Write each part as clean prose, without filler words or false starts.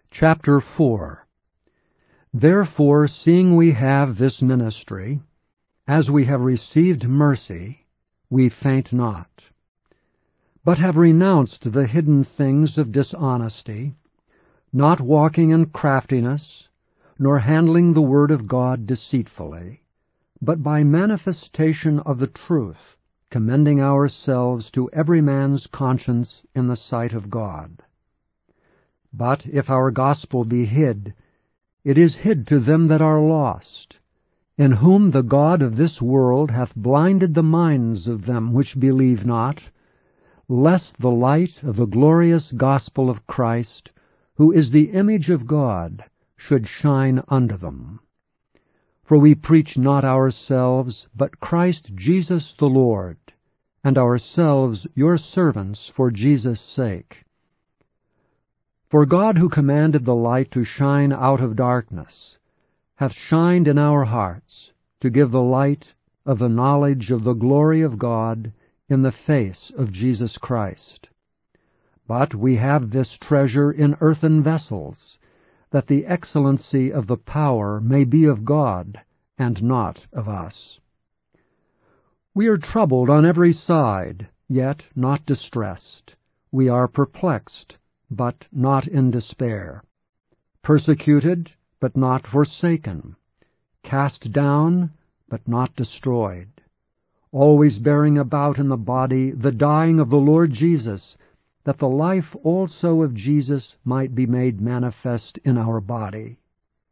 Chapter 4. Therefore, seeing we have this ministry, as we have received mercy, we faint not, but have renounced the hidden things of dishonesty, not walking in craftiness, nor handling the word of God deceitfully, but by manifestation of the truth, commending ourselves to every man's conscience in the sight of God. But if our gospel be hid, it is hid to them that are lost, in whom the God of this world hath blinded the minds of them which believe not, lest the light of the glorious gospel of Christ, who is the image of God, should shine unto them. For we preach not ourselves, but Christ Jesus the Lord, and ourselves your servants for Jesus' sake. For God, who commanded the light to shine out of darkness, hath shined in our hearts, to give the light of the knowledge of the glory of God in the face of Jesus Christ. But we have this treasure in earthen vessels, that the excellency of the power may be of God, and not of us. We are troubled on every side, yet not distressed. We are perplexed, but not in despair, persecuted, but not forsaken, cast down, but not destroyed, always bearing about in the body the dying of the Lord Jesus, that the life also of Jesus might be made manifest in our body.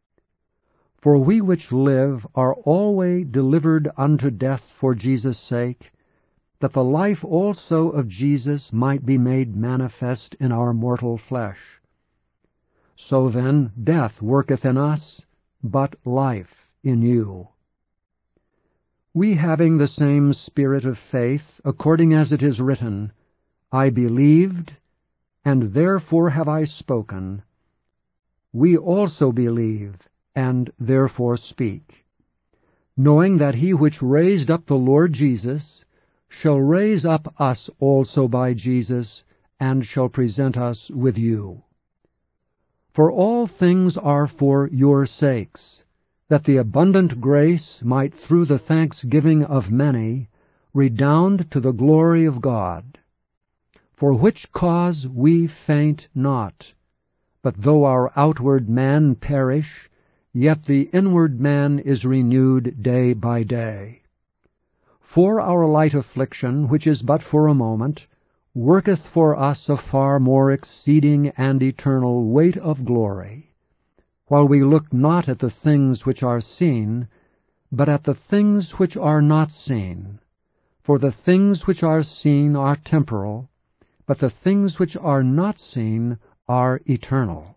For we which live are always delivered unto death for Jesus' sake, that the life also of Jesus might be made manifest in our mortal flesh. So then death worketh in us, but life in you. We having the same spirit of faith, according as it is written, I believed, and therefore have I spoken. We also believe, and therefore speak, knowing that he which raised up the Lord Jesus shall raise up us also by Jesus, and shall present us with you. For all things are for your sakes, that the abundant grace might through the thanksgiving of many redound to the glory of God. For which cause we faint not, but though our outward man perish, yet the inward man is renewed day by day. For our light affliction, which is but for a moment, worketh for us a far more exceeding and eternal weight of glory, while we look not at the things which are seen, but at the things which are not seen. For the things which are seen are temporal, but the things which are not seen are eternal.